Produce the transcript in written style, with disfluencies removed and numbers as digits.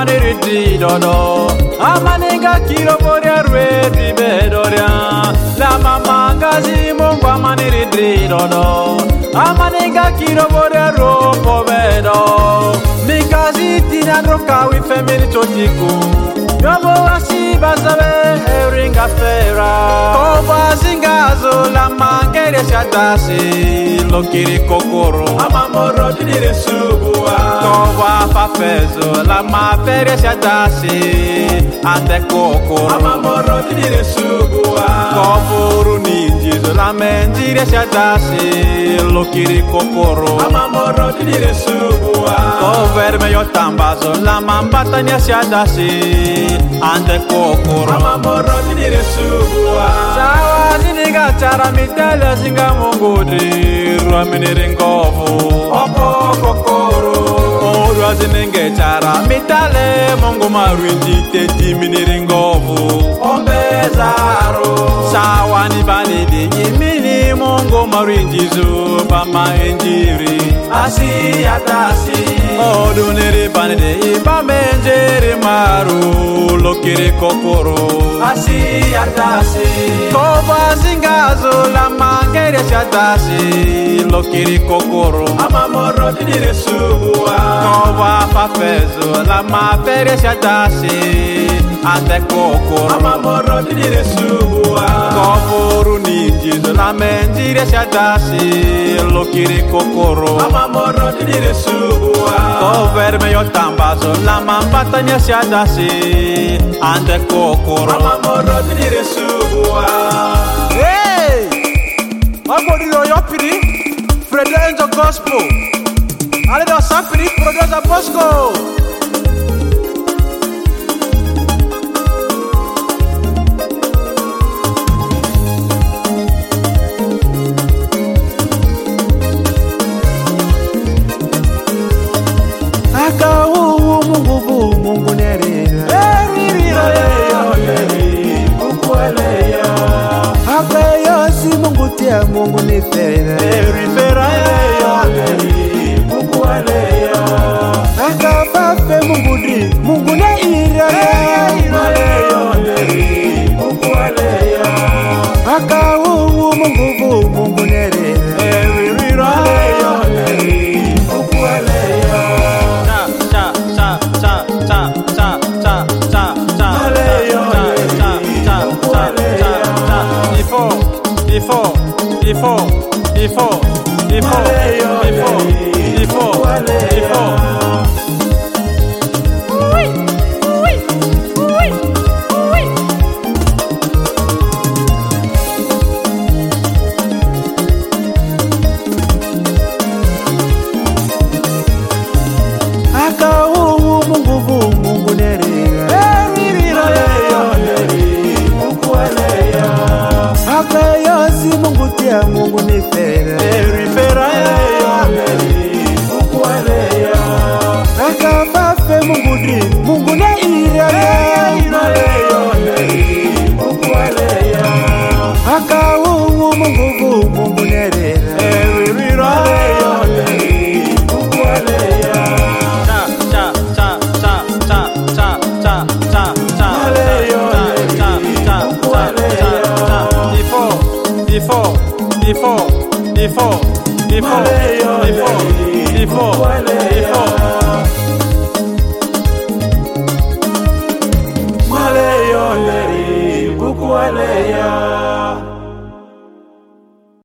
maniriti dodo amaninga kiro boria rwedi bedoria la mama ngazi mongwa maniriti dodo amaninga kiro boria ropo bedo mikazi tina droka wi femini totiku yobo asi bazabe eringa fera koba zingazo la mangere shatasi lokiri kokoro amamoro dinire subua koba fafezo la mafere shatasi ande kokoro amamoro dinire subua koburu ninjizo la menjire shatasi lokiri kokoro amamoro dinire subua koverme yotambazo la mambata nya shatasi ande kokoro amamoro dinire subua sawa ziniga chara mitele zinga mungudi ruamini ngovu opo kokoro orwa zininge chara mitele mungu marwinji teti miniri ngovu ombezaro sawa ni balidi imini mungu marwinji zuba maenjiri asi atasi oduniri banide ibame njeri maru lokiri kokoro asi atasi koba zingazo la mangere shatasi lokiri kokoro amamoro dinire subua koba fafezo la mafere shatasi ande kokoro amamoro dinire subua koburu ninjizo la menjire shatasi lokiri kokoro amamoro dinire subua koverme yotambazo la mambata nya shatasi ande kokoro amamoro dinire subua hey agoriro yopiri Fredo Angel Gospel ale do sapiri producer Bosco Mungu nerira ukueleya akayosi Mungu tia Mungu nifera erifera ukueleya akafafe Mungu di Mungu neira ukueleya akawu Mungu nerira erifera ukueleya Mungu nerira akayosi Mungu tia Mungu nifera erifera ukueleya akafafe Mungu di Mungu neira ukueleya akawu Mungu nerira erifera ukueleya before